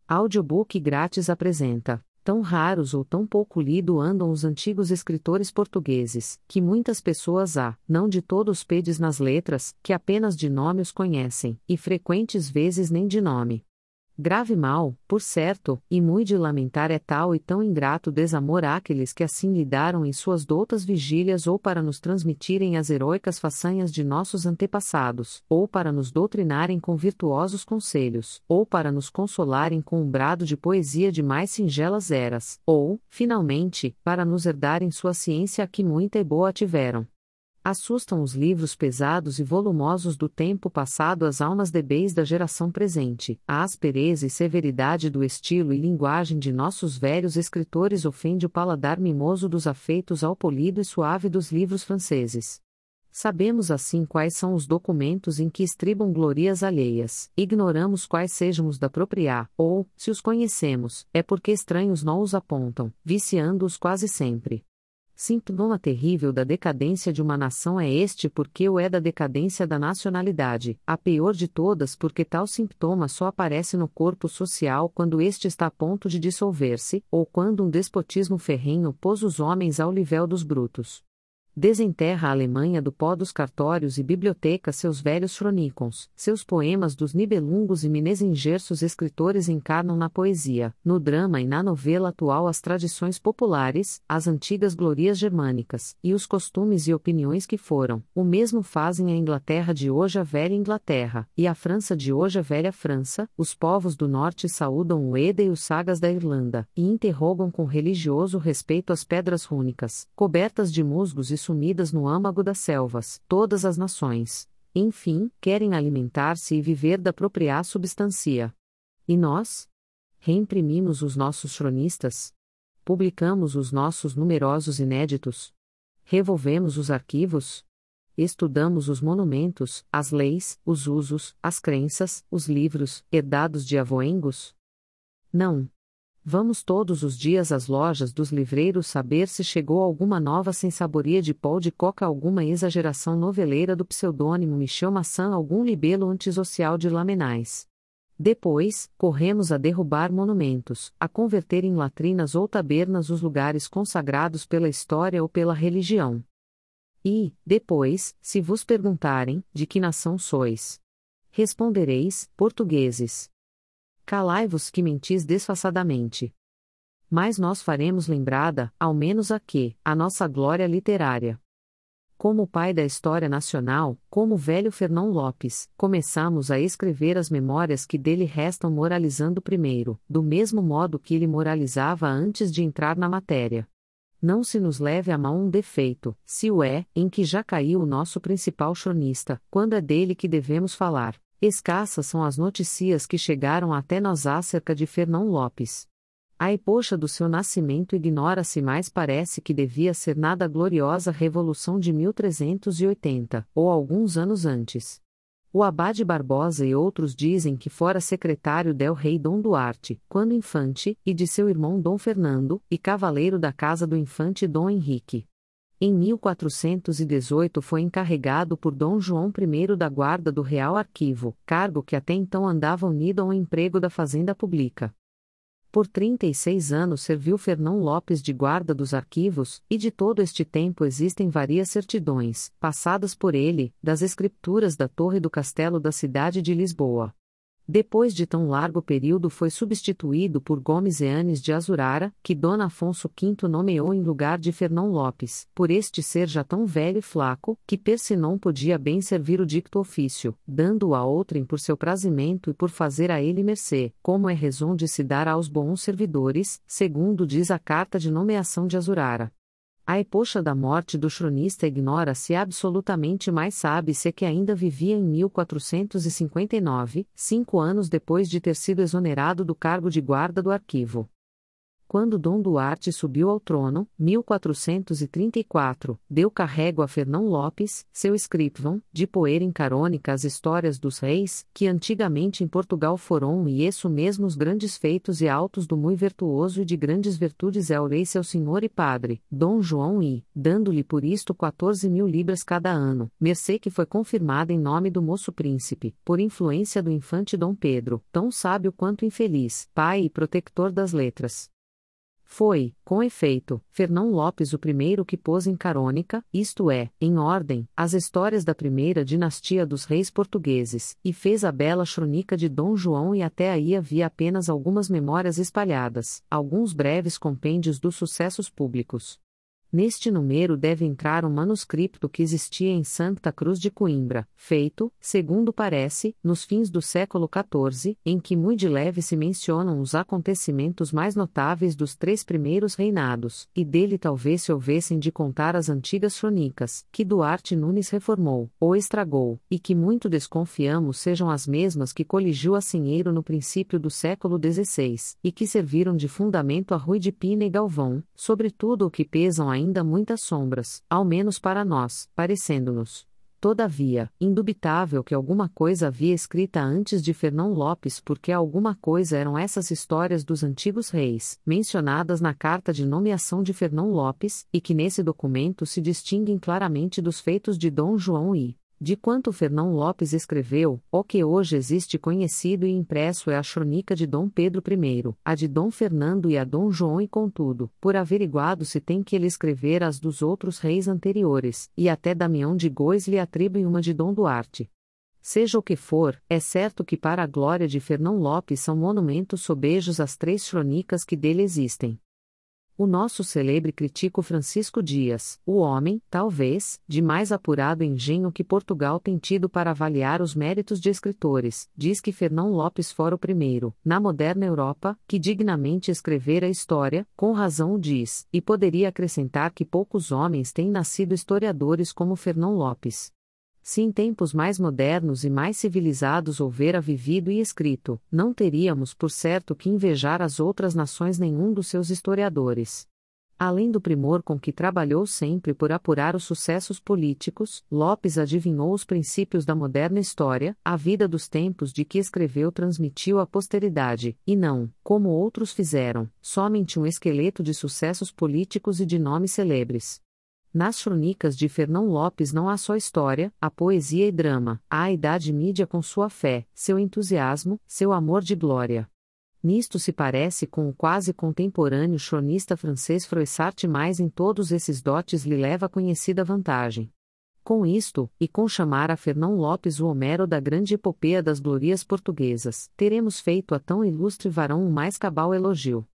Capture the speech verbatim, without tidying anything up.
Audiobook grátis apresenta: tão raros ou tão pouco lido andam os antigos escritores portugueses, que muitas pessoas há, não de todos pedes nas letras, que apenas de nome os conhecem, e frequentes vezes nem de nome. Grave mal, por certo, e mui de lamentar é tal e tão ingrato desamor àqueles que assim lidaram em suas doutas vigílias ou para nos transmitirem as heroicas façanhas de nossos antepassados, ou para nos doutrinarem com virtuosos conselhos, ou para nos consolarem com um brado de poesia de mais singelas eras, ou, finalmente, para nos herdarem sua ciência a que muita e boa tiveram. Assustam os livros pesados e volumosos do tempo passado as almas débeis da geração presente. A aspereza e severidade do estilo e linguagem de nossos velhos escritores ofende o paladar mimoso dos afeitos ao polido e suave dos livros franceses. Sabemos assim quais são os documentos em que estribam glorias alheias, ignoramos quais sejam os da propriar, ou, se os conhecemos, é porque estranhos não os apontam, viciando-os quase sempre. Sintoma terrível da decadência de uma nação é este porque o é da decadência da nacionalidade, a pior de todas porque tal sintoma só aparece no corpo social quando este está a ponto de dissolver-se, ou quando um despotismo ferrenho pôs os homens ao nível dos brutos. Desenterra a Alemanha do pó dos cartórios e bibliotecas seus velhos chronicons, seus poemas dos nibelungos e minesingerços escritores encarnam na poesia, no drama e na novela atual as tradições populares, as antigas glorias germânicas, e os costumes e opiniões que foram, o mesmo fazem a Inglaterra de hoje a velha Inglaterra, e a França de hoje a velha França, os povos do norte saúdam o Eda e os sagas da Irlanda, e interrogam com religioso respeito as pedras rúnicas, cobertas de musgos e sumidas no âmago das selvas, todas as nações, enfim, querem alimentar-se e viver da própria substância. E nós? Reimprimimos os nossos cronistas? Publicamos os nossos numerosos inéditos? Revolvemos os arquivos? Estudamos os monumentos, as leis, os usos, as crenças, os livros, herdados de avoengos? Não. Vamos todos os dias às lojas dos livreiros saber se chegou alguma nova sensaboria de pó de coca, alguma exageração noveleira do pseudônimo Michel Maçã, algum libelo antissocial de Lamenais. Depois, corremos a derrubar monumentos, a converter em latrinas ou tabernas os lugares consagrados pela história ou pela religião. E, depois, se vos perguntarem, de que nação sois? Respondereis, portugueses. Calai-vos que mentis desfaçadamente. Mas nós faremos lembrada, ao menos aqui, a nossa glória literária. Como o pai da história nacional, como o velho Fernão Lopes, começamos a escrever as memórias que dele restam moralizando primeiro, do mesmo modo que ele moralizava antes de entrar na matéria. Não se nos leve a mal um defeito, se o é, em que já caiu o nosso principal cronista, quando é dele que devemos falar. Escassas são as notícias que chegaram até nós acerca de Fernão Lopes. A epocha do seu nascimento ignora-se, mais parece que devia ser nada gloriosa Revolução de mil trezentos e oitenta, ou alguns anos antes. O Abade Barbosa e outros dizem que fora secretário del rei Dom Duarte, quando infante, e de seu irmão Dom Fernando, e cavaleiro da casa do infante Dom Henrique. Em mil quatrocentos e dezoito foi encarregado por Dom João I da guarda do Real Arquivo, cargo que até então andava unido ao emprego da Fazenda Pública. Por trinta e seis anos serviu Fernão Lopes de guarda dos arquivos, e de todo este tempo existem várias certidões, passadas por ele, das escrituras da Torre do Castelo da cidade de Lisboa. Depois de tão largo período foi substituído por Gomes Eanes de Azurara, que Dom Afonso V nomeou em lugar de Fernão Lopes, por este ser já tão velho e flaco, que per si não podia bem servir o dicto ofício, dando-o a outrem por seu prazimento e por fazer a ele mercê, como é razão de se dar aos bons servidores, segundo diz a carta de nomeação de Azurara. A epocha da morte do cronista ignora-se absolutamente, mas sabe-se que ainda vivia em mil quatrocentos e cinquenta e nove, cinco anos depois de ter sido exonerado do cargo de guarda do arquivo. Quando Dom Duarte subiu ao trono, mil quatrocentos e trinta e quatro, deu carrego a Fernão Lopes, seu escrivão, de poer em carônica as histórias dos reis, que antigamente em Portugal foram e isso mesmo os grandes feitos e autos do mui virtuoso e de grandes virtudes é o rei seu senhor e padre, Dom João I, dando-lhe por isto quatorze mil libras cada ano, mercê que foi confirmada em nome do moço príncipe, por influência do infante Dom Pedro, tão sábio quanto infeliz, pai e protector das letras. Foi, com efeito, Fernão Lopes o primeiro que pôs em carônica, isto é, em ordem, as histórias da primeira dinastia dos reis portugueses, e fez a bela crônica de Dom João e até aí havia apenas algumas memórias espalhadas, alguns breves compêndios dos sucessos públicos. Neste número deve entrar um manuscrito que existia em Santa Cruz de Coimbra, feito, segundo parece, nos fins do século quatorze, em que muito de leve se mencionam os acontecimentos mais notáveis dos três primeiros reinados, e dele talvez se houvessem de contar as antigas crônicas, que Duarte Nunes reformou, ou estragou, e que muito desconfiamos sejam as mesmas que coligiu Assinheiro no princípio do século dezesseis, e que serviram de fundamento a Rui de Pina e Galvão, sobretudo o que pesam a ainda muitas sombras, ao menos para nós, parecendo-nos. Todavia, indubitável que alguma coisa havia escrita antes de Fernão Lopes porque alguma coisa eram essas histórias dos antigos reis, mencionadas na carta de nomeação de Fernão Lopes, e que nesse documento se distinguem claramente dos feitos de Dom João I. De quanto Fernão Lopes escreveu, o que hoje existe conhecido e impresso é a crônica de Dom Pedro I, a de Dom Fernando e a Dom João e contudo, por averiguado se tem que ele escrever as dos outros reis anteriores, e até Damião de Góis lhe atribui uma de Dom Duarte. Seja o que for, é certo que para a glória de Fernão Lopes são monumentos sobejos as três crônicas que dele existem. O nosso celebre crítico Francisco Dias, o homem, talvez, de mais apurado engenho que Portugal tem tido para avaliar os méritos de escritores, diz que Fernão Lopes fora o primeiro, na moderna Europa, que dignamente escrevera a história, com razão o diz, e poderia acrescentar que poucos homens têm nascido historiadores como Fernão Lopes. Se em tempos mais modernos e mais civilizados houvera vivido e escrito, não teríamos por certo que invejar as outras nações nenhum dos seus historiadores. Além do primor com que trabalhou sempre por apurar os sucessos políticos, Lopes adivinhou os princípios da moderna história, a vida dos tempos de que escreveu transmitiu à posteridade, e não, como outros fizeram, somente um esqueleto de sucessos políticos e de nomes celebres. Nas crônicas de Fernão Lopes não há só história, há poesia e drama, há a Idade Mídia com sua fé, seu entusiasmo, seu amor de glória. Nisto se parece com o quase contemporâneo cronista francês Froissart, mas em todos esses dotes lhe leva conhecida vantagem. Com isto, e com chamar a Fernão Lopes o Homero da grande epopeia das glorias portuguesas, teremos feito a tão ilustre varão um mais cabal elogio.